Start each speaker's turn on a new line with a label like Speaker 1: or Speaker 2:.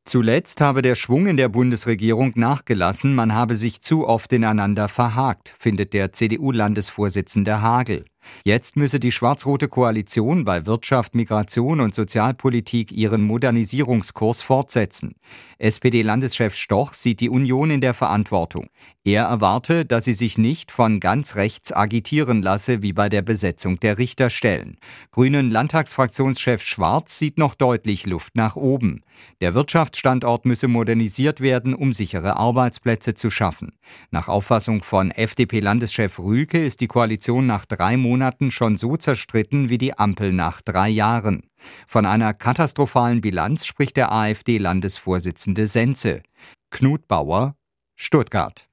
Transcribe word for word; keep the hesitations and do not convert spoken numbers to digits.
Speaker 1: Zuletzt habe der Schwung in der Bundesregierung nachgelassen, man habe sich zu oft ineinander verhakt, findet der C D U-Landesvorsitzende Hagel. Jetzt müsse die schwarz-rote Koalition bei Wirtschaft, Migration und Sozialpolitik ihren Modernisierungskurs fortsetzen. S P D-Landeschef Stoch sieht die Union in der Verantwortung. Er erwarte, dass sie sich nicht von ganz rechts agitieren lasse, wie bei der Besetzung der Richterstellen. Grünen Landtagsfraktionschef Schwarz sieht noch deutlich Luft nach oben. Der Wirtschaftsstandort müsse modernisiert werden, um sichere Arbeitsplätze zu schaffen. Nach Auffassung von F D P-Landeschef Rühlke ist die Koalition nach drei Monaten schon so zerstritten wie die Ampel nach drei Jahren. Von einer katastrophalen Bilanz spricht der AfD-Landesvorsitzende Senze. Knut Bauer, Stuttgart.